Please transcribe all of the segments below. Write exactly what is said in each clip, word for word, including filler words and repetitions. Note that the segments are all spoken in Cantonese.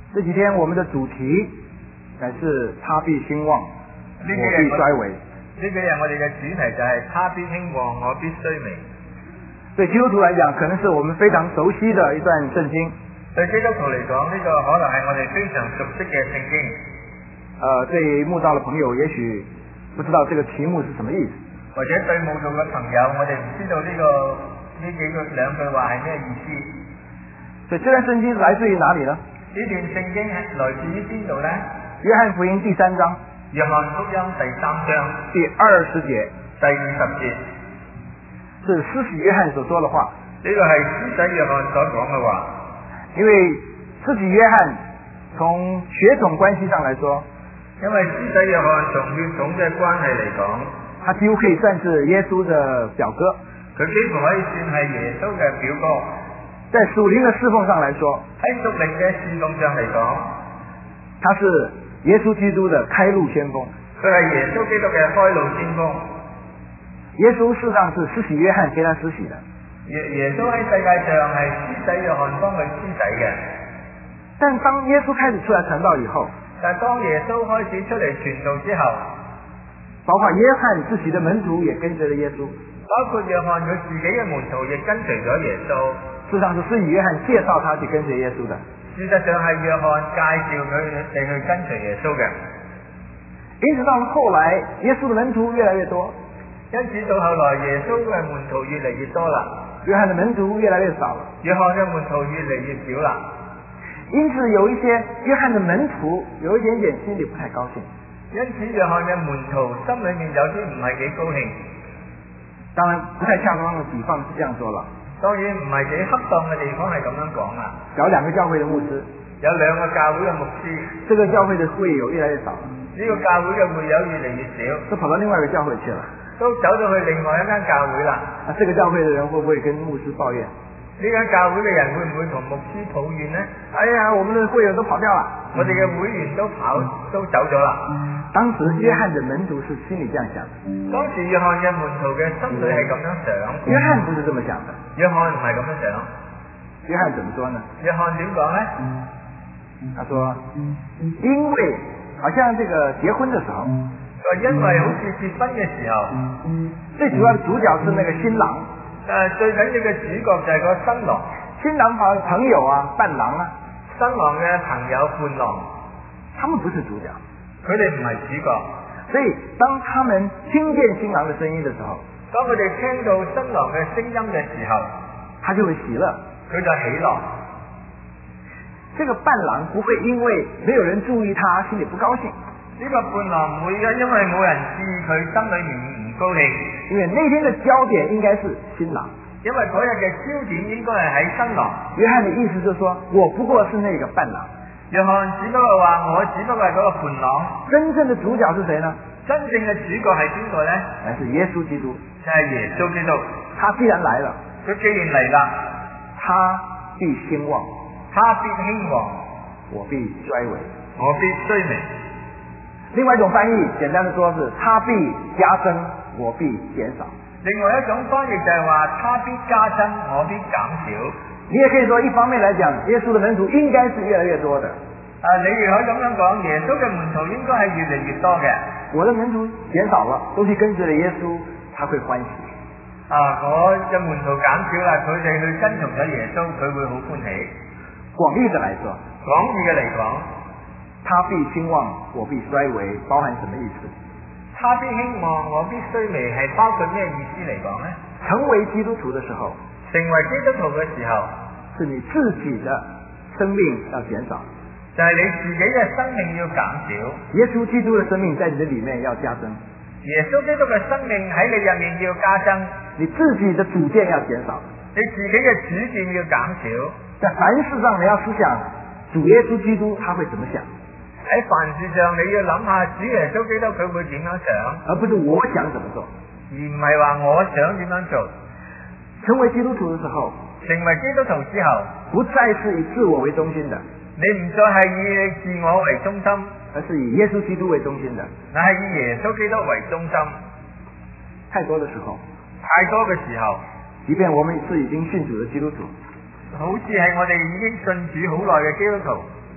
这几天我们的主题乃是他必兴旺，我必衰微。 呢幾日我哋嘅主題就係他必興旺，我必衰微。 對基督徒來講，可能是我們非常熟悉的一段聖經。 對基督徒嚟講，呢、這個可能係我哋非常熟悉嘅聖經。 呃，對慕道的朋友，也許不知道這個題目是什麼意思。 或者對慕道嘅朋友，我哋唔知道呢、這個呢幾個兩句話係咩意思。 所以這段聖經來自於哪裡呢？ 呢段聖經係來自於邊度呢？ 約翰福音第三章， 約翰福音第三章第二十節， 第二十節， 是施洗約翰所說的話。 呢個係施洗約翰所講嘅話。 因為施洗約翰從血統關係上來說， 因為施洗約翰從血統嘅關係嚟講， 他幾乎可以算是耶穌的表哥。 佢幾乎可以算係耶穌嘅表哥。 在屬靈的侍奉上來說， 喺屬靈嘅侍奉上嚟講， 他是耶穌基督的開路先鋒。 佢係耶穌基督嘅開路先鋒。 耶穌事實上是施洗約翰給他施洗的。 耶耶穌喺世界上係施洗約翰幫佢施洗嘅。 但當耶穌開始出來傳道以後， 但係當耶穌開始出嚟傳道之後， 包括約翰自己的門徒也跟隨了耶穌。 包括約翰佢自己嘅門徒亦跟隨咗耶穌。 事實上是施洗約翰介紹他去跟隨耶穌的。 事實上係約翰介紹佢哋去跟隨耶穌嘅。 因此到了後來，耶穌的門徒越來越多。 因此到後來，耶穌嘅門徒越嚟越多啦。 約翰的門徒越來越少了。 約翰嘅門徒越嚟越少啦。 因此有一些約翰的門徒有一點點心裏不太高興。 因此約翰嘅門徒心裏面有啲唔係幾高興。 當然不太恰當的比方是這樣說了。 當然唔係幾恰當嘅地方係咁樣講啦。 有兩個教會的牧師， 有兩個教會嘅牧師， 這個教會的會友越來越少了。 呢個教會嘅會友越嚟越少， 都跑到另外一個教會去了。 都走到去另外一間教會啦。 啊，這個教會的人會不會跟牧師抱怨？ 呢間教會嘅人會唔會同牧師抱怨呢？ 哎呀，我們的會友都跑掉了， 我哋嘅會員都跑都走咗啦。 當時約翰的門徒是心裏這樣想的。 當時約翰嘅門徒嘅心裏係咁樣想。 約翰不是這麼想的。 約翰唔係咁樣想。 約翰怎麼說呢？ 約翰點講呢？ 他說，因為好像這個結婚的時候， 因為好似結婚嘅時候， 最主要的主角是那個新郎。 誒，最緊要嘅主角就係個新郎。 新郎朋朋友啊，伴郎啊， 新郎嘅朋友伴郎， 他們不是主角， 佢哋唔係主角。 所以當他們聽見新郎的聲音的時候， 當佢哋聽到新郎嘅聲音嘅時候， 他就會喜樂， 佢就喜樂。 這個伴郎不會因為沒有人注意他，心裏不高興。 呢個伴郎唔會嘅，因為冇人注意佢，心裏面唔高興。 因為那天的焦點應該是新郎， 因為嗰日嘅焦點應該係喺新郎。 約翰的意思就是說，我不過是那個伴郎。 約翰只不過話，我只不過係嗰個伴郎。 真正的主角是誰呢？ 真正嘅主角係邊個呢？ 乃是耶穌基督。 就係耶穌基督。 他既然來了， 佢既然嚟啦， 他必興旺， 他必興旺， 我必衰微， 我必衰微。 另外一種翻譯，簡單的說是，他必加增，我必減少。 另外一種翻譯就係話，他必加增，我必減少。 你也可以說，一方面來講，耶穌的門徒應該是越來越多的。 啊，你亦可以咁樣講，耶穌嘅門徒應該係越嚟越多嘅。 我的門徒減少了，都去跟隨了耶穌，他會歡喜。 啊，我嘅門徒減少啦，佢哋去跟從咗耶穌，佢會好歡喜。 廣義的來說， 廣義嘅嚟講， 他必興旺，我必衰微，包含什麼意思？ 他必興旺，我必衰微，係包括咩意思嚟講呢？ 成為基督徒的時候， 成為基督徒嘅時候， 是你自己的生命要減少， 就係你自己嘅生命要減少。 耶穌基督的生命在你的裏面要加增。 耶穌基督嘅生命喺你入面要加增。 你自己的主見要減少， 你自己嘅主見要減少。 在凡事上你要思想主耶穌基督他會怎麼想。 喺凡事上你要諗下主耶穌基督佢會點樣想， 而不是我想怎麼做， 而唔係話我想點樣做。 成為基督徒的時候， 成為基督徒之後， 不再是以自我為中心的， 你唔再係以自我為中心， 而是以耶穌基督為中心的， 那係以耶穌基督為中心。 太多的時候， 太多嘅時候， 即便我們是已經信主的基督徒， 好似係我哋已經信主好耐嘅基督徒，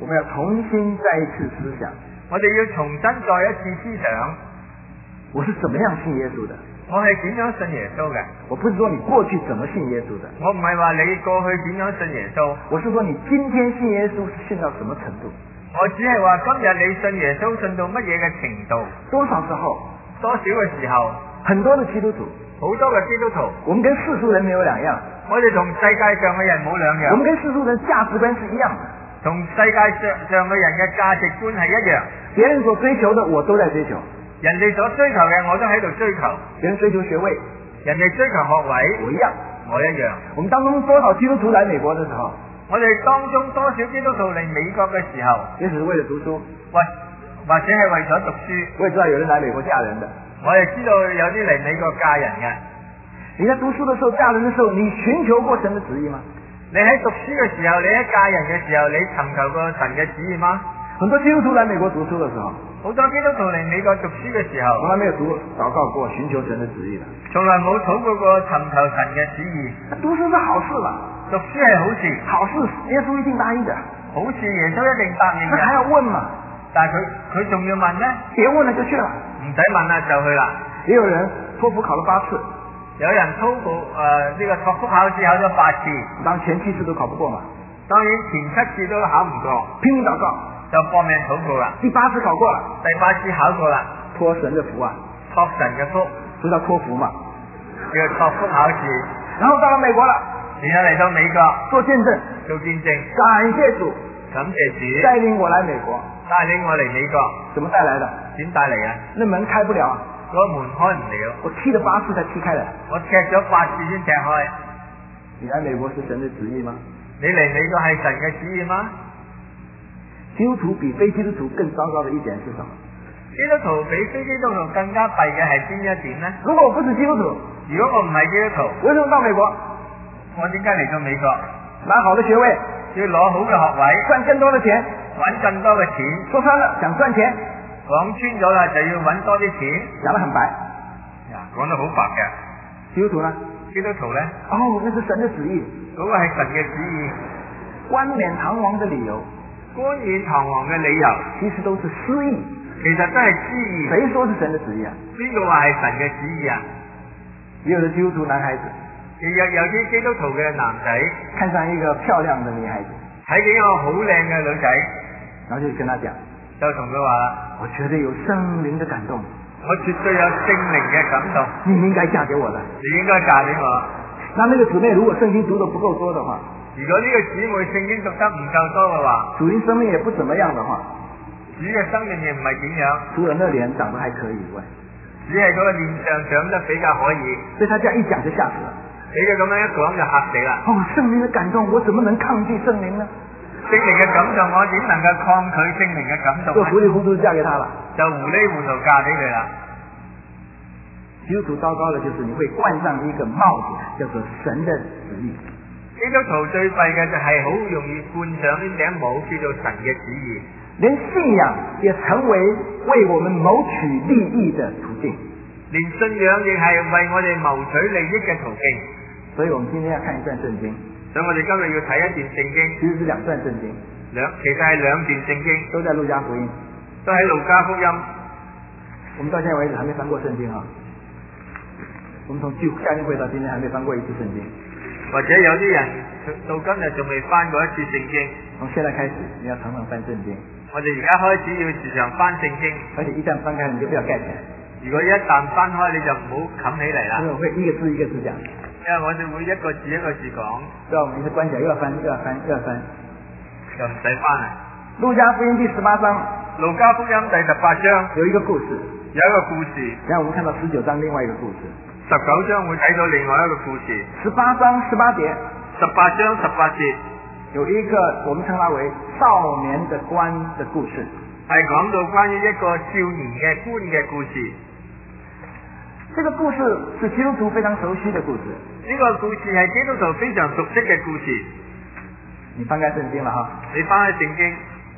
我们要重新再一次思想， 我哋要重新再一次思想， 我是怎么样信耶稣的。 我係點樣信耶穌嘅？ 我不是說你過去怎麼信耶穌的， 我唔係話你過去點樣信耶穌， 我是說你今天信耶穌是信到什麼程度。 我只係話今日你信耶穌信到乜嘢嘅程度？ 多少時候， 多少嘅時候， 很多的基督徒， 好多嘅基督徒， 我們跟世俗人沒有兩樣， 我哋同世界上嘅人冇兩樣， 我們跟世俗人價值觀是一樣的， 同世界上上嘅人嘅價值觀係一樣。 別人所追求的我都在追求， 人哋所追求嘅我都喺度追求， 別人追求學位， 人哋追求學位， 我一樣， 我一樣。 我們當中多少基督徒來美國的時候， 我哋當中多少基督徒嚟美國嘅時候， 也只是為了讀書， 喂，或者係為咗讀書。 我也知道有人來美國嫁人的， 我哋知道有啲嚟美國嫁人嘅。 你在讀書的時候、嫁人的時候，你尋求過神的旨意嗎？ 你喺讀書嘅時候，你喺嫁人嘅時候，你尋求過神嘅旨意嗎？ 很多基督徒來美國讀書的時候， 好多基督徒嚟美國讀書嘅時候， 從來沒有讀禱告過尋求神的旨意的， 從來冇禱告過尋求神嘅旨意。 讀書是好事吧？ 讀書係好事， 好事，耶穌一定答應的。 好事耶穌一定答應那還嘅。 要問嘛？ 但係佢佢仲要問呢？ 別問了就去了。 唔使問啦，就去啦。 也有人托福考了八次， 有人托福誒呢個托福考試考咗八次， 當前七次都考不過嘛， 當然前七次都考唔過， 拼命禱告， 就搏命禱告啦。 第八次考過了， 第八次考過啦， 托神的福啊， 托神嘅福， 所以叫托福嘛。 叫托福考試。 然後到了美國了， 然後嚟到美國做見證， 做見證， 感謝主， 感謝主帶領我來美國。 帶領我嚟美國， 怎麼帶來的？ 點帶嚟啊？ 那門開不了啊， 嗰個門開唔了， 我踢了八次才踢開來。 我踢咗八次先踢開。 你來美國是神的旨意嗎？ 你嚟美國係神嘅旨意嗎？ 基督徒比非基督徒更糟糕的一點是什麼？ 基督徒比非基督徒更加弊嘅係邊一點呢？ 如果我不是基督徒， 如果我唔係基督徒， 為什麼到美國？ 我點解嚟到美國？ 拿好的學位， 要攞好嘅學位， 賺更多的錢， 揾更多嘅錢。 說穿了想賺錢， 講穿咗啦，就要揾多啲錢。 講得很白。 呀，講得好白嘅。 基督徒呢？ 基督徒呢？ 哦，那是神的旨意。 嗰個係神嘅旨意。 冠冕堂皇的理由， 冠冕堂皇嘅理由， 其實都是私意。 其實都係私意。 誰說是神的旨意啊？ 邊個話係神嘅旨意啊？ 也有的基督徒男孩子， 有有啲基督徒嘅男仔看上一個漂亮的女孩子， 睇見一個好靚嘅女仔， 然後就跟他講， 就同佢話啦： 我覺得有聖靈的感動， 我絕對有聖靈嘅感動， 你應該嫁給我的。 你應該嫁俾我。 那那個姊妹如果聖經讀得不夠多的話， 如果呢個姊妹聖經讀得唔夠多嘅話， 屬靈生命也不怎麼樣的話， 主嘅生命亦唔係點樣， 除了那臉長得還可以以外， 只係嗰個面上長得比較可以。 所以他這樣一講就嚇死了。 俾佢咁樣一講就嚇死啦！ 哦，聖靈的感動，我怎麼能抗拒聖靈呢？ 聖靈嘅感動，我點能夠抗拒聖靈嘅感動就呢？ 糊里糊塗嫁給他了， 就糊里糊塗嫁俾佢啦。 基督徒糟糕的就是你會冠上一個帽子，叫做神的旨意。 基督徒最弊嘅就係好容易冠上呢頂帽，叫做神嘅旨意。 連信仰也成為為我們謀取利益的途徑， 連信仰亦係為我哋謀取利益嘅途徑。 所以我們今天要看一段聖經， 所以我哋今日要睇一段聖經， 其實是兩段聖經， 兩其實係兩段聖經， 都在路加福音， 都喺路加福音。 我們到現在為止還沒翻過聖經啊！我們從舊夏令會到今天還沒翻過一次聖經， 或者有啲人到今日仲未翻過一次聖經。 從現在開始，你要常常翻聖經。 我哋而家開始要時常翻聖經， 而且一旦翻開，你就不要蓋起來。 如果一旦翻開，你就唔好冚起嚟啦。 因為我會一個字一個字講。 因為我哋會一個字一個字講， 所以我們一直關起來，又要翻，又要翻，又要翻， 就唔使翻啦。 路加福音第十八章， 路加福音第十八章有一個故事， 有一個故事。 然後我們看到十九章另外一個故事。 十九章會睇到另外一個故事。 十八章十八節， 十八章十八節有一個我們稱它為少年的官的故事， 係講到關於一個少年嘅官嘅故事。 這個故事是基督徒非常熟悉的故事。 呢個故事係基督徒非常熟悉嘅故事。 你翻開聖經了哈？ 你翻去聖經。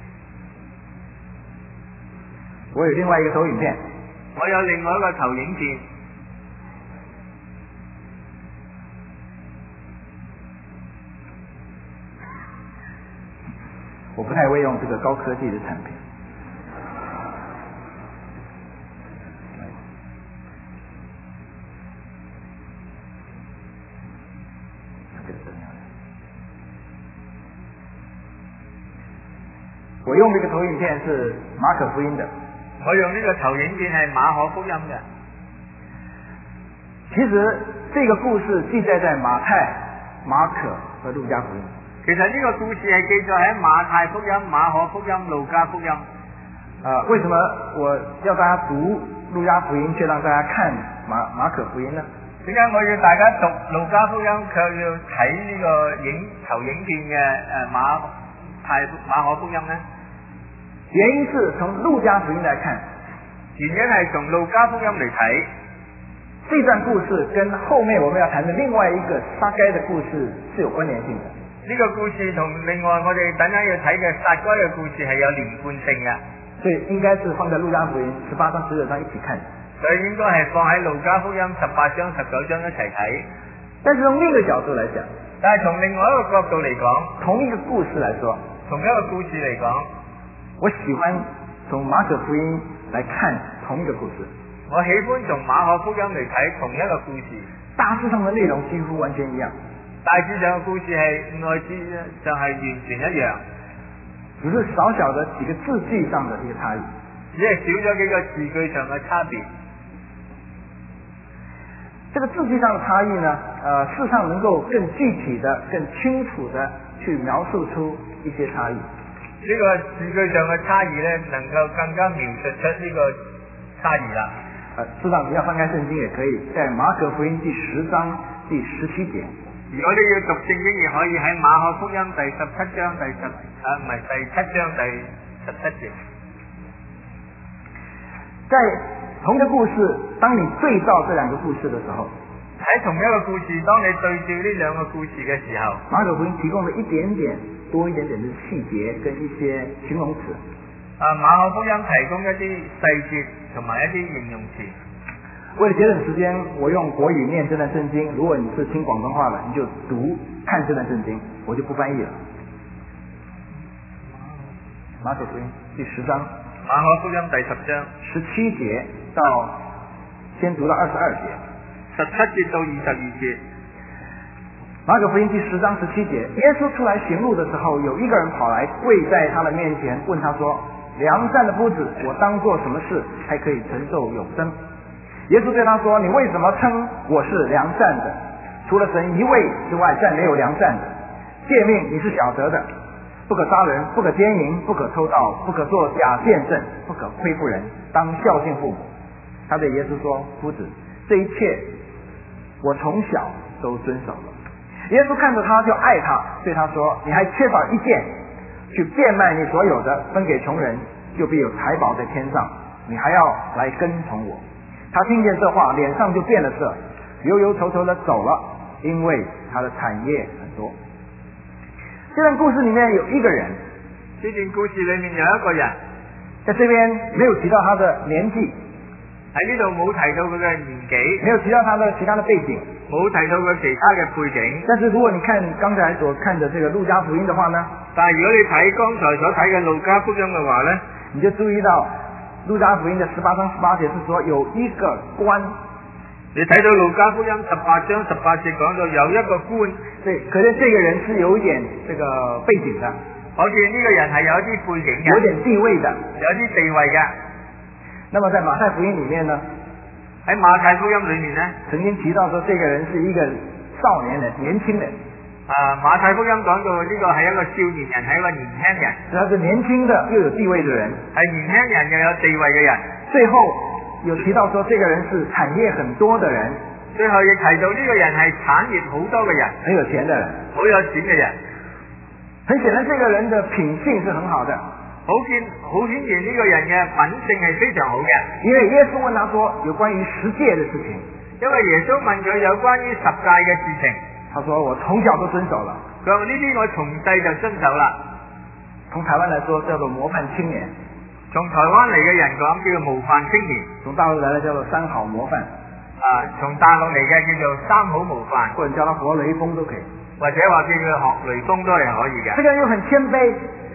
我有另外一個投影片。 我有另外一個投影片。 我不太会用这个高科技的产品。我用这个投影片是马可福音的。 我用呢個投影片係馬可福音嘅。 其實這個故事記載在馬太、馬可和路加福音。 其實呢個故事係記載喺馬太福音、馬可福音、路加福音。 呃，為什麼我要大家讀路加福音，卻讓大家看馬馬可福音呢？ 點解我要大家讀路加福音，卻要睇呢個影投影片嘅誒馬太馬可福音呢？ 原因是從路加福音來看， 原因係從路加福音嚟睇， 這段故事跟後面我們要談的另外一個撒該的故事是有關聯性的。 呢個故事同另外我哋等陣要睇嘅撒該嘅故事係有連貫性嘅， 所以應該是放在路加福音十八章十九章一起看。 所以應該係放喺路加福音十八章十九章一齊睇。 但是從另一個角度來講， 但係從另外一個角度嚟講， 同一個故事來說， 同一個故事嚟講， 我喜歡從馬可福音來看同一個故事。 我喜歡從馬可福音嚟睇同一個故事， 大致上的內容幾乎完全一樣， 大致上嘅故事係內致上係完全一樣， 只是少少的幾個字句上的一個差異， 只係少咗幾個字句上嘅差別。 這個字句上的差異呢，呃，事實上能夠更具體的、更清楚的去描述出一些差異。 呢個字句上嘅差異呢，能夠更加描述出呢個差異啦。 呃，事實上你要翻開聖經也可以，在馬可福音第十章第十七節。 如果你要讀聖經，亦可以喺馬可福音第十七章第十啊唔係第七章第十七節。 在同一個故事，當你對照這兩個故事的時候， 喺同一個故事，當你對照呢兩個故事嘅時候， 馬可福音提供了一點點多一點點的細節跟一些形容詞。 啊，馬可福音提供一啲細節同埋一啲形容詞。 為了節省時間，我用國語念這段聖經。如果你是聽廣東話的，你就讀看這段聖經，我就不翻譯了。馬可福音第十章， 馬可福音第十章十七節到先讀到二十二節， 十七節到二十二節。 馬可福音第十章十七節，耶穌出來行路的時候，有一個人跑來跪在他的面前，問他說：良善的夫子，我當做什麼事才可以承受永生？耶穌對他說：你為什麼稱我是良善的？除了神一位之外，再沒有良善的。誡命你是曉得的，不可殺人，不可姦淫，不可偷盜，不可作假見證，不可虧負人，當孝敬父母。他對耶穌說：夫子，這一切我從小都遵守了。耶穌看着他就愛他，對他說：你還缺少一件，去變賣你所有的，分給窮人，就必有財寶在天上。你還要來跟從我。他聽見這話，臉上就變了色，憂憂愁愁的走了，因為他的產業很多。這段故事裏面有一個人， 這段故事裏面有一個人， 在這邊沒有提到他的年紀， 喺呢度冇提到佢嘅年紀， 沒有提到他的其他的背景， 冇提到佢其他嘅背景。 但是如果你看剛才所看的這個路加福音的話呢， 但係如果你睇剛才所睇嘅路加福音嘅話呢， 你就注意到路加福音的十八章十八節是說有一個官， 你睇到路加福音十八章十八節講到有一個官， 對，可見這個人是有一點這個背景的， 可見呢個人係有一啲背景嘅， 有點地位的， 有啲地位嘅。 那麼在馬太福音裡面呢， 喺馬太福音裡面呢， 曾經提到說這個人是一個少年人，年輕人。 啊，馬太福音講到呢個係一個少年人，係一個年輕人， 他是年輕的又有地位的人， 係年輕人又有地位嘅人。 最後有提到說這個人是產業很多的人， 最後亦提到呢個人係產業好多嘅人， 很有錢的人， 好有錢嘅人。 很顯然這個人的品性是很好的， 好見好顯然呢個人嘅品性係非常好嘅。 因為耶穌問他說有關於十誡的事情， 因為耶穌問佢有關於十誡嘅事情， 他說我從小都遵守了。 佢話呢啲我從細就遵守啦。 從台灣來說叫做模範青年， 從台灣嚟嘅人講叫做模範青年， 從大陸來的叫做三好模範， 啊，從大陸嚟嘅叫做三好模範， 或者叫他活雷鋒都可以， 或者話叫佢學雷鋒都係可以嘅。 這個人又很謙卑，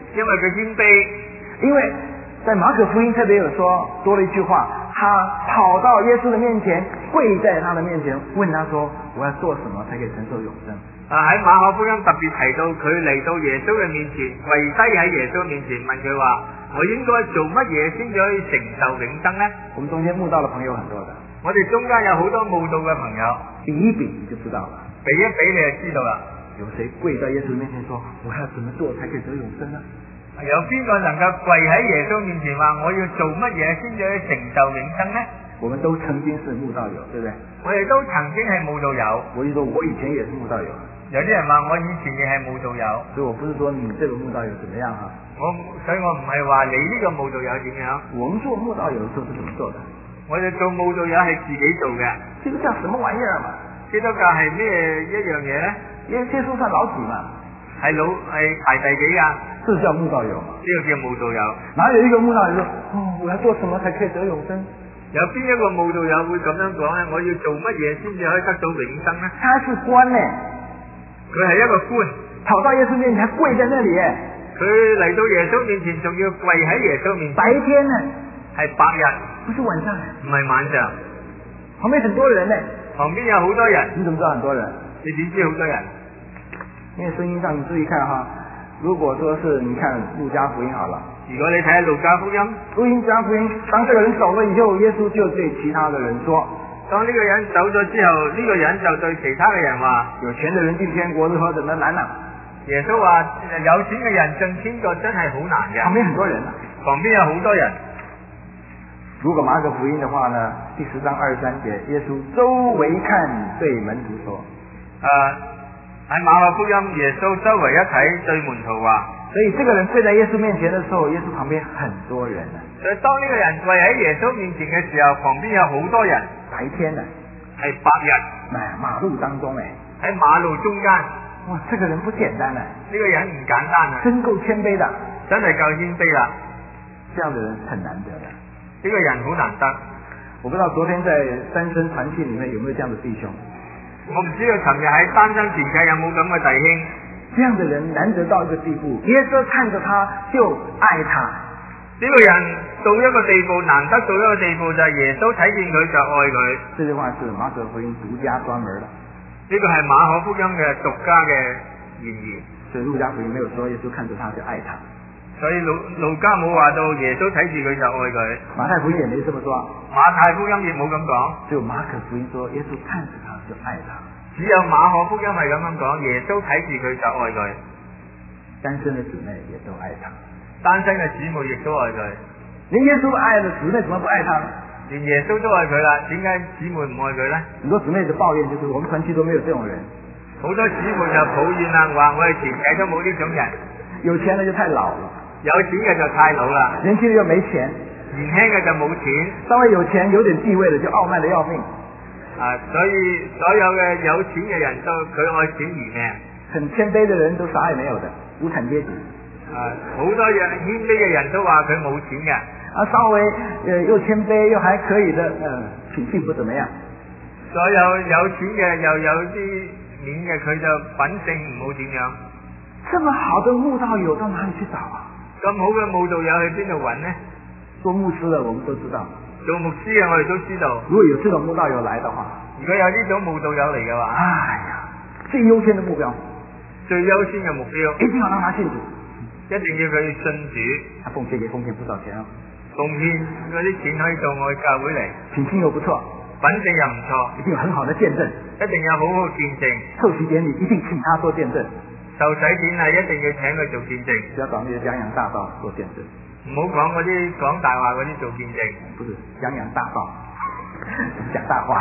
因為佢謙卑。 因为在马可福音特别有说多了一句话，他跑到耶稣的面前，跪在他的面前，问他说：“我要做什么才可以承受永生？” 啊喺馬可福音特別提到佢嚟到耶穌嘅面前，跪低喺耶穌面前問佢話：我應該做乜嘢先至可以承受永生呢？ 我们中间慕道的朋友很多的， 我哋中間有好多慕道嘅朋友， 比一比你就知道了。 比一比你就知道啦。 有谁跪在耶稣面前说：“我要怎么做才可以得永生呢？” 有邊個能夠跪喺耶穌面前話我要做乜嘢先至可以承受永生呢？ 我们都曾经是慕道友，对不对？ 我哋都曾經係慕道友。 我就说我以前也是慕道友， 有啲人話我以前亦係慕道友， 所以我不是说你这个慕道友怎么样哈。 我所以我唔係話你呢個慕道友點樣。 我们做慕道友的时候是怎么做的？ 我哋做慕道友係自己做嘅。 这个叫什么玩意儿嘛？ 基督教係咩一樣嘢呢？ 耶耶稣算老几嘛？ 係老係排第幾啊？ 这叫慕道友嘛？ 呢個叫慕道友。 哪有一个慕道友说：“哦，我要做什麼才可以得永生？” 有邊一個慕道友會咁樣講咧？我要做乜嘢先至可以得到永生呢？ 他是官呢， 佢係一個官， 跑到耶穌面前，還跪在那裏。 佢嚟到耶穌面前，仲要跪喺耶穌面前。 白天呢， 係白日， 不是晚上， 唔係晚上。 旁邊很多人呢， 旁邊有好多人。 你怎麼知道很多人？ 你點知好多人？ 因為聖經上你注意看哈，如果說是你看路加福音好了。 如果你睇下路加福音， 路加福音，當這個人走了以後，耶穌就對其他的人說： 當呢個人走咗之後，呢、這個人就對其他嘅人話： 有錢的人進天國是何等的難啊！ 耶穌話：有錢嘅人進天國真係好難嘅。 旁邊很多人啊， 旁邊有好多人。 如果馬可福音的話呢，第十章二十三節，耶穌周圍看對門徒說： 誒喺馬可福音，耶穌周圍一睇對門徒話。 所以這個人跪在耶穌面前的時候，耶穌旁邊很多人啊。 所以當呢個人跪喺耶穌面前嘅時候，旁邊有好多人。 白天呢， 係白日， 哎，馬路當中誒， 喺馬路中間。 哇，這個人不簡單啊！ 呢個人唔簡單啊， 真夠謙卑的， 真係夠謙卑啦。 這樣的人很難得的。 呢個人好難得。 我不知道昨天在單身團契裏面有沒有這樣的弟兄。 我唔知道尋日喺單身團契有冇咁嘅弟兄。 這樣的人難得到一個地步，耶穌看着他就愛他。 呢個人到一個地步，難得到一個地步就係耶穌睇見佢就愛佢。 這句話是馬可福音獨家專門的。 呢個係馬可福音嘅獨家嘅言語。 所以路加福音沒有說耶穌看着他就愛他。 所以路路加冇話到耶穌睇住佢就愛佢。 馬太福音也沒這麼說。 馬太福音亦冇咁講。 只有馬可福音說耶穌看着他就愛他。 只有馬可福音係咁樣講，耶穌睇住佢就愛佢。 單身的姊妹也都愛他。 單身嘅姊妹亦都愛佢。 連耶穌愛的姊妹怎麼不愛他呢？ 連耶穌都愛佢啦，點解姊妹唔愛佢呢？ 很多姊妹的抱怨就是我們團契都沒有這種人。 好多姊妹就抱怨啦，話我哋團契都冇呢種人。 有錢的就太老了。 有錢嘅就太老啦。 年輕的又沒錢。 年輕嘅就冇錢。 稍微有錢有點地位的就傲慢得要命。 啊，所以所有嘅有錢嘅人都佢愛錢如命。 很謙卑的人都啥也沒有的，無產階級。 啊，好多人謙卑嘅人都話佢冇錢嘅。 啊，稍微呃又謙卑又還可以的，呃品性不怎麼樣。 所有有錢嘅又有啲面嘅，佢就品性唔好點樣。 這麼好的慕道友到哪裡去找啊？ 咁好嘅慕道友去邊度揾呢？ 做牧師的我們都知道。 做牧師嘅我哋都知道。 如果有這種慕道友來的話， 如果有呢種慕道友嚟嘅話， 哎呀，最優先的目標， 最優先嘅目標， 一定要讓他信主， 一定要佢信主。 他奉獻也奉獻不少錢啊。 奉獻嗰啲錢可以到我哋教會嚟。 品性又不錯， 品性又唔錯， 一定有很好的見證， 一定有好好見證。 受洗典禮一定請他做見證。 受洗典禮一定要請佢做見證。 不要找那些洋洋大盜做見證。 唔好講嗰啲講大話嗰啲做見證。 不是洋洋大盜，講大話。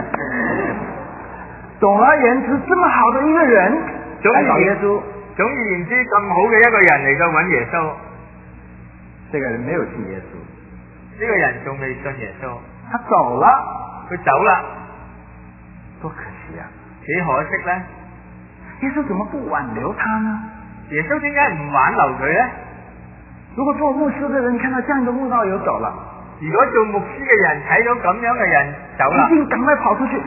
總而言之，這麼好的一個人來找耶穌。 總而言之，咁好嘅一個人嚟到揾耶穌。 這個人沒有信耶穌。 呢個人仲未信耶穌。 他走了， 佢走啦， 多可惜啊！ 幾可惜呢？ 耶穌怎麼不挽留他呢？ 耶穌點解唔挽留佢呢？ 如果做牧師的人看到這樣的慕道友走了， 如果做牧師嘅人睇到咁樣嘅人走啦， 一定趕快跑出去，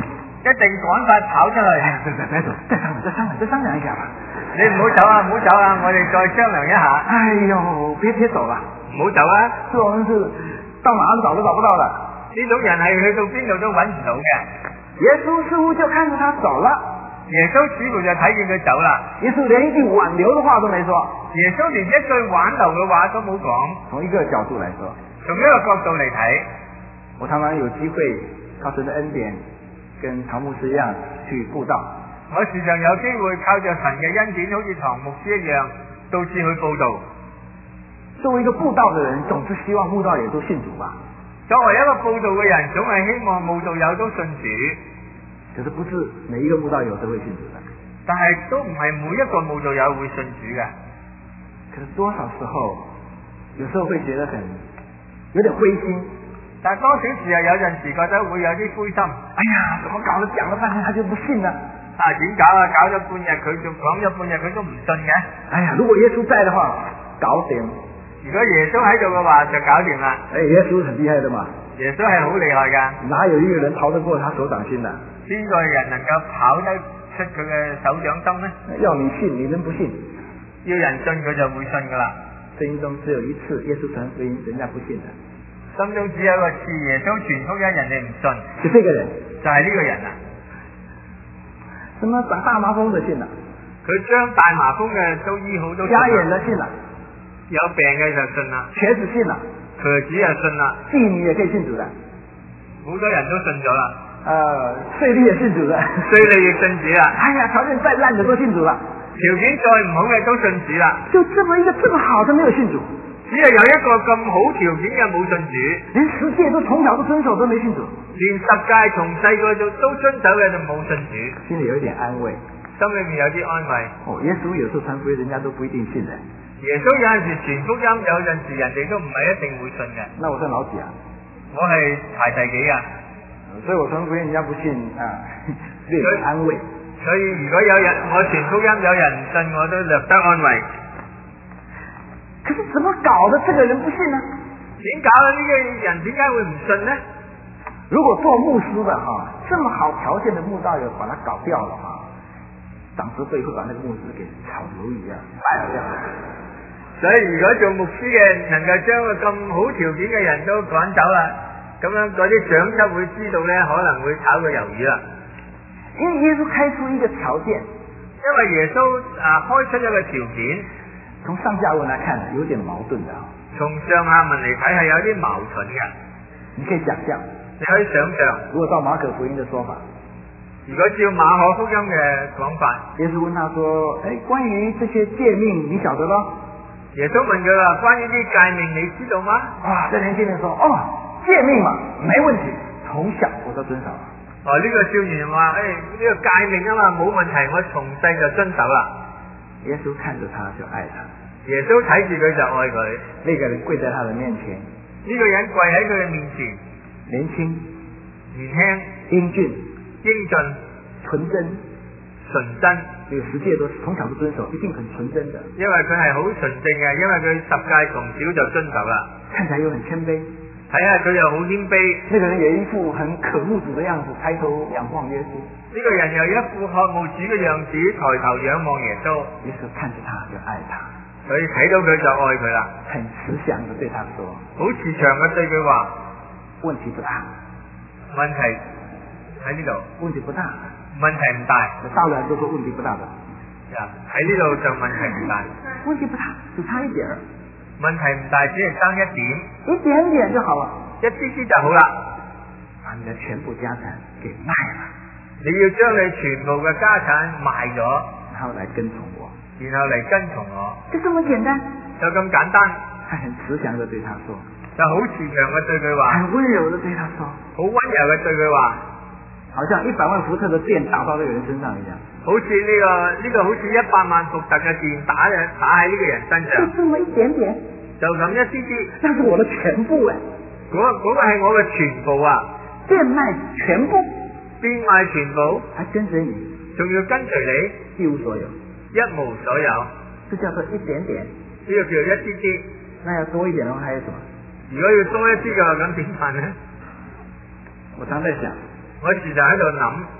一定趕快跑出去。 哎，别别别走，再商量，再商量，再商量一下吧。 你唔好走啊，唔好走啊，我哋再商量一下。 哎呦，别别走了， 唔好走啊！ 这种人是到哪里找都找不到的。 呢種人係去到邊度都揾唔到嘅。 耶穌似乎就看着他走了， 耶穌似乎就睇見佢走啦。 耶穌连一句挽留的話都沒說。 耶穌連一句挽留嘅話都冇講。 從一個角度來說， 從一個角度嚟睇， 我常常有機會靠神的恩典，跟唐牧師一樣去布道。 我時常有機會靠着神嘅恩典，好似唐牧師一樣，到處去佈道。 作為一個布道嘅人，總是希望慕道友都信主吧。 作為一個佈道嘅人，總係希望慕道友都信主。 可是不是每一個慕道友都會信主的。 但係都唔係每一個慕道友會信主嘅。 可是多少時候，有時候會覺得很有點灰心。 但係多少時候有陣時覺得會有啲灰心。 哎呀，怎麼搞得講了半天他就不信呢？ 啊，點搞啊？搞咗半日佢仲講咗半日佢都唔信嘅。 哎呀，如果耶穌在的話，搞掂。 如果耶穌喺度嘅話，就搞掂啦。 哎，耶穌很厲害的嘛。 耶穌係好厲害噶。 哪有一個人逃得過他手掌心的？ 邊個人能夠跑得出佢嘅手掌心呢？ 要你信，你能不信？ 要人信佢就會信噶啦。 聖經中只有一次耶穌傳福音，人家不信的。 心中只有一個次耶穌傳福音，人哋唔信。 就這個人， 就係呢個人啊。 什麼長大麻風的信啦？ 佢將大麻風嘅都醫好都信啦。 瞎眼的信啦。 有病嘅就信啦。 瘸子信啦。 瘸子又信啦。 妓女也可以信主的。 好多人都信咗啦。 呃，稅吏也信主的。 稅吏亦信主啦。 哎呀，條件再爛的都信主了。 條件再唔好嘅都信主啦。 就這麼一個這麼好的沒有信主。 只係有一個咁好條件嘅冇信主。 連十誡都從小都遵守都沒信主。 連十誡從細個就都遵守嘅就冇信主。 心裏有一點安慰。 心裏面有啲安慰。 哦，耶穌有時候傳福音，人家都不一定信的。 耶穌有陣時傳福音，有陣時人哋都唔係一定會信嘅。 那我算老幾啊？ 我係排第幾啊？ 所以我傳福音，人家不信啊，略有安慰。 所以如果有人我傳福音，有人唔信，我都略得安慰。 可是怎麼搞的？這個人不信呢？ 點搞呢？呢個人點解會唔信呢？ 如果做牧師的哈，這麼好條件的慕道友把他搞掉了哈，長執會會把那個牧師給炒魷魚啊，擺掉。 所以如果做牧師嘅能夠將個咁好條件嘅人都趕走啦，咁樣嗰啲長執會知道咧，可能會炒個魷魚啦。 因為耶穌開出一個條件， 因為耶穌啊開出一個條件， 從上下文來看有點矛盾的。 從上下文嚟睇係有啲矛盾嘅。 你可以想象， 你可以想象， 如果照馬可福音的說法， 如果照馬可福音嘅講法， 耶穌問他說：誒，關於這些誡命，你曉得咯？ 耶穌問佢話：關於啲誡命，你知道嗎？ 啊，這年輕人說：哦，誡命嘛，沒問題，從小我都遵守。 哦，呢、這個少年話：誒、哎，呢、這個誡命啊嘛，冇問題，我從細就遵守啦。 耶穌看着他就愛他。 耶穌睇住佢就愛佢。 那個人跪在他的面前， 呢個人跪喺佢嘅面前， 年輕、 年輕、 英俊、 英俊、 純真、 純真。 這個十誡都從小都遵守，一定很純真的。 因為佢係好純正嘅，因為佢十誡從小就遵守啦。 看起來又很謙卑， 睇下佢又好謙卑。 那個人有一副很渴慕主的樣子，抬頭仰望耶穌。 呢個人有一副渴慕主嘅樣子，抬頭仰望耶穌。 耶穌看着他就愛他， 所以睇到佢就愛佢啦。 很慈祥地對他說： 好慈祥嘅對佢話， 問題不大。 問題喺呢度。 問題不大。 問題唔大。 大人都說問題不大的。 喺呢度就問題唔大。 問題不大，只差一點。 問題唔大，只係爭一點。 一點點就好了， 一啲啲就好啦。 把你的全部家產給賣了。 你要將你全部嘅家產賣咗， 然後來跟從我。 然後嚟跟從我。 就這麼簡單。 就咁簡單。 他很慈祥地對他說。 就好慈祥嘅對佢話。 很溫柔地對他說。 好溫柔嘅對佢話。 好像一百萬伏特的電打到這個人身上一樣。 好似呢、這個呢、這個好似一百萬伏特嘅電打嘅打喺呢個人身上。 就這麼一點點。就咁一啲啲。那是我的全部誒。 嗰嗰個係我嘅全部啊。 變賣全部。 變賣全部。 還跟隨你。 仲要跟隨你。 一無所有。 一無所有。 這叫做一點點。 呢個叫做一啲啲。 那要多一點嘅話，還有什麼？ 如果要多一啲嘅話，咁點辦呢？ 我常在想。 我時常喺度諗，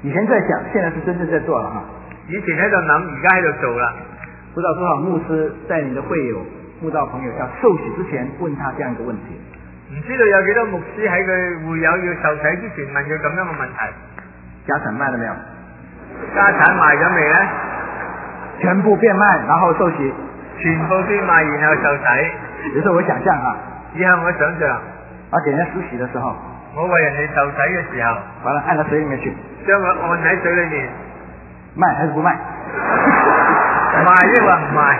以前在想，现在是真正在做了哈。 以前喺度諗，而家喺度做啦。 不知道多少牧师在你的会友、慕道朋友要受洗之前问他这样一个问题。 唔知道有幾多牧師喺佢會友要受洗之前問佢咁樣嘅問題。 家產賣了沒有？ 家產賣咗未呢？ 全部變賣，然後受洗。 全部變賣，然後受洗。 有時候我想象啊， 以後我想象， 我給人家施洗的時候， 我為人哋受洗嘅時候， 完了按到水裡面去， 將佢按喺水裡面， 賣還是不賣？ 賣抑或唔賣？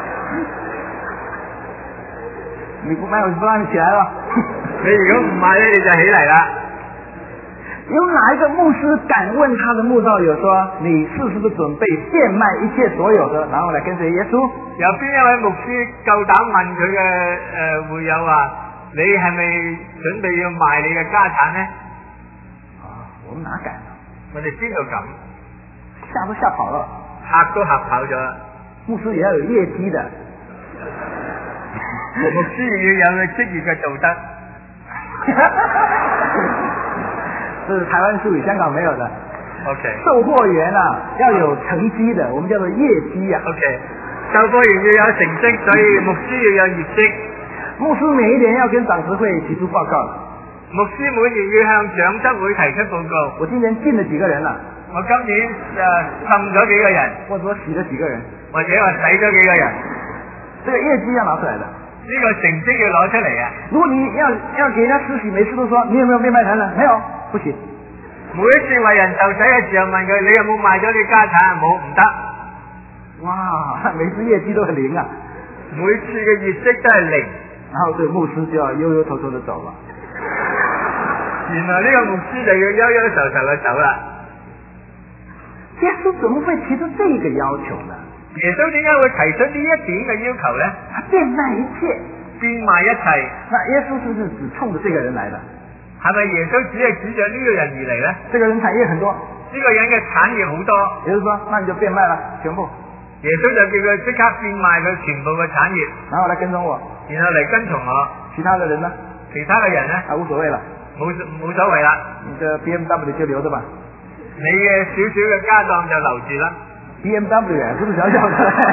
你不賣我就不讓你起來了。 你如果唔賣咧，你就起嚟啦。 有哪一個牧師敢問他的慕道友說：你是不是準備變賣一切所有的，然後來跟隨耶穌？ 有邊一位牧師夠膽問佢嘅誒會友話：你係咪準備要賣你嘅家產呢？ 啊，我們哪敢啊？ 我哋邊度敢？ 嚇都嚇跑了， 嚇都嚇跑咗。 牧師也要有業績的， 牧師亦要有佢職業嘅道德。 這是台灣術語，香港沒有的。 OK。 售貨員啊，要有成績的，我們叫做業績啊。 OK。售貨員要有成績，所以牧師要有業績。 牧師每一年要跟長執會提出報告。 牧師每年要向長執會提出報告。 我今年進了幾個人啦？ 我今年誒浸咗幾個人， 或者我洗了幾個人， 或者我洗咗幾個人。 這個業績要拿出來的。 呢個成績要攞出嚟啊！ 如果你要要給人家施洗，每次都說你有沒有變賣產了？沒有，不行。 每一次為人受洗嘅時候問佢：你有冇賣咗你家產？冇，唔得。 哇，每次業績都很零啊！ 每次嘅業績都係零。 然後對牧師就要悠悠偷偷地走了。 原來呢個牧師就要悠悠愁愁地走啦。 耶穌怎麼會提出這個要求呢？ 耶穌點解會提出呢一點嘅要求呢？ 他變賣一切， 變賣一切。 那耶穌是不是只衝着這個人來的？ 係咪耶穌只係指着呢個人而嚟呢？ 這個人產業很多， 呢個人嘅產業好多。 耶穌說：那你就變賣了，全部。 耶穌就叫佢即刻變賣佢全部嘅產業， 然後來跟蹤我， 然後嚟跟從我。 其他的人呢？ 其他嘅人呢？ 啊，無所謂了， 冇冇所謂啦。 你的 B M W 就留着吧。 你嘅少少嘅家當就留住啦。 B M W 啊，不是小小的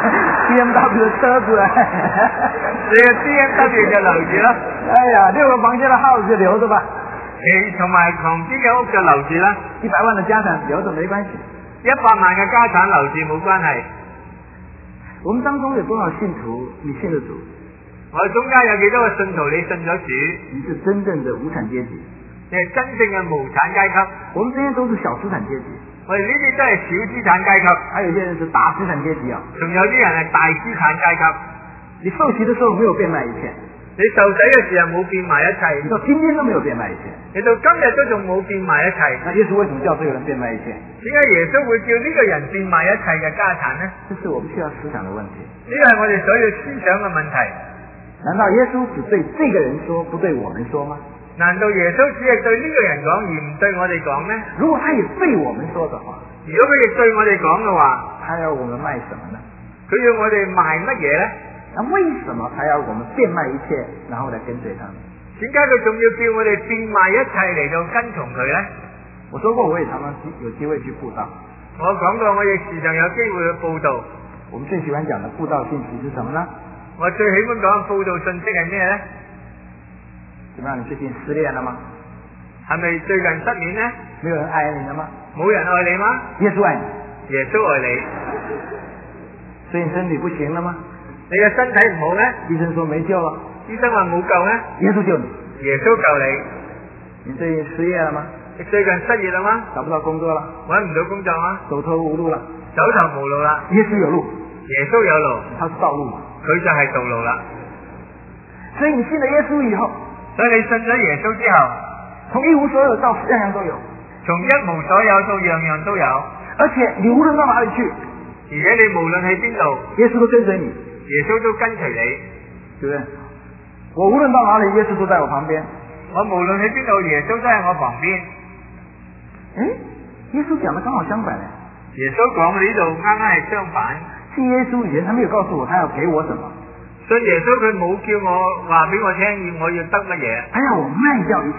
B M W 的車子啊。 你嘅 B M W 就留住啦。 哎呀，六個房間的 house 就留着吧。 你同埋旁邊嘅屋就留住啦。 一百萬的家產留着沒關係。 一百萬嘅家產留住冇關係。 我們當中有多少信徒你信了主？ 我哋中間有幾多個信徒你信咗主？ 你是真正的無產階級。 你係真正嘅無產階級。 我們這些都是小資產階級。 我哋呢啲都係小資產階級。 還有些人是大資產階級啊。 仲有啲人係大資產階級。 你受洗的時候沒有變賣一切。 你受洗嘅時候冇變賣一切。 你到今天都沒有變賣一切。 你到今日都仲冇變賣一切。 那耶穌為什麼叫這個人變賣一切？ 點解耶穌會叫呢個人變賣一切嘅家產呢？ 這是我們需要思想的問題。 呢個係我哋所要思想嘅問題。 難道耶穌只對這個人說，不對我們說嗎？ 難道耶穌只係對呢個人講而唔對我哋講咩？ 如果他也對我們說的話， 如果佢亦對我哋講嘅話， 他要我們賣什麼呢？ 佢要我哋賣乜嘢呢？ 那為什麼他要我們變賣一切，然後來跟隨他呢？ 點解佢仲要叫我哋變賣一切嚟到跟從佢呢？ 我說過，我也常常有機會去佈道。 我講過，我亦時常有機會去佈道。 我們最喜歡講的佈道信息是什麼呢？ 我最喜歡講佈道信息係咩呢？ 怎麼樣？你最近失戀了嗎？ 係咪最近失戀呢？ 沒有人愛你了嗎？ 冇人愛你嗎？ 耶穌愛你。 耶穌愛你。 所以你身體不行了嗎？ 你嘅身體唔好咩？ 醫生說沒救了。 醫生話冇救咩？ 耶穌救你。 耶穌救你。 你最近失業了嗎？ 你最近失業了嗎？ 找不到工作了。 揾唔到工作嗎？ 走投無路了。 走投無路啦。 耶穌有路。 耶穌有路。 他是道路嘛。 佢就係道路啦。 所以你信了耶穌以後， 所以你信咗耶穌之後， 從一無所有到樣樣都有， 從一無所有到樣樣都有， 而且你無論到哪裏去， 而且你無論喺邊度， 耶穌都跟隨你， 耶穌都跟隨你， 對不對？我無論到哪裏，耶穌都在我旁邊。 我無論喺邊度，耶穌都喺我旁邊。 誒，耶穌講得剛好相反咧。 耶穌講嘅呢度啱啱係相反。 信耶穌以前，他沒有告訴我他要給我什麼。 信耶穌佢冇叫我話俾我聽，要我要得乜嘢。 他要我賣掉一切。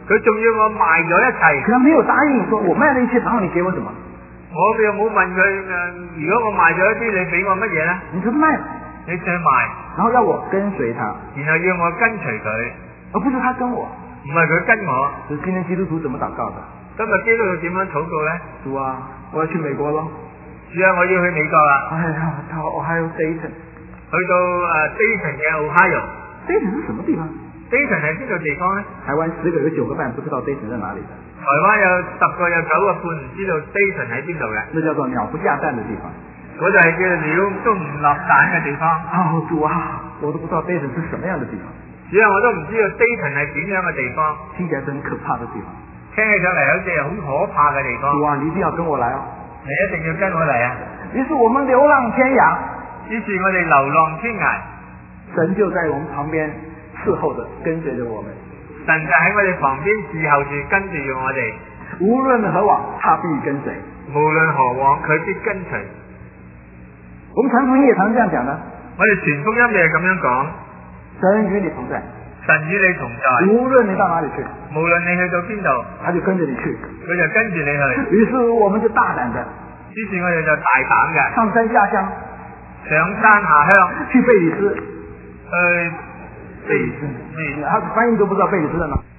佢仲要我賣咗一齊。 可他没有答应说，我卖了一切，然後你給我什麼？ 我又冇問佢誒，如果我賣咗一啲，你俾我乜嘢咧？ 你就賣， 你想賣， 然後要我跟隨他， 然後要我跟隨佢， 而不是他跟我。 唔係佢跟我。 所以今天基督徒怎麼禱告的？ 今日基督徒點樣禱告咧？ 主啊，我要去美國咯。 主啊，我要去美國啦。 哎呀，到 Ohio Dayton， 去到誒 Dayton 嘅 Ohio。 Dayton 是什麼地方 Dayton 係邊度地方咧？ 台灣十個有九個半不知道 Dayton 在哪裡的。 台灣有十個有九個半唔知道 Dayton 喺邊度嘅。 那叫做鳥不下蛋的地方。 嗰就係叫鳥都唔落蛋嘅地方。 哦，主啊，我都不知道 Dayton 是什麼樣的地方。 主啊，我都唔知道 Dayton 係點樣嘅地方。 聽起來真可怕的地方。 聽起上嚟好似係好可怕嘅地方。 主啊，你一定要跟我來哦。 你一定要跟我嚟啊！ 於是我們流浪天涯。 於是我哋流浪天涯。 神就在我們旁邊伺候着，跟隨着我們。 神就喺我哋旁邊伺候住，跟住住我哋。 無論何往，他必跟隨。 無論何往，佢必跟隨。 我們傳福音也常這樣講的。 我哋傳福音就係咁樣講。 神與你同在。 神與你同在。 無論你到哪裡去， 無論你去到邊度， 他就跟着你去。 佢就跟住你去。 於是我們就大膽的。 於是我哋就大膽嘅。 上山下鄉。 上山下鄉。 去貝里斯。 去貝里斯。 他翻譯都不知道貝里斯在哪。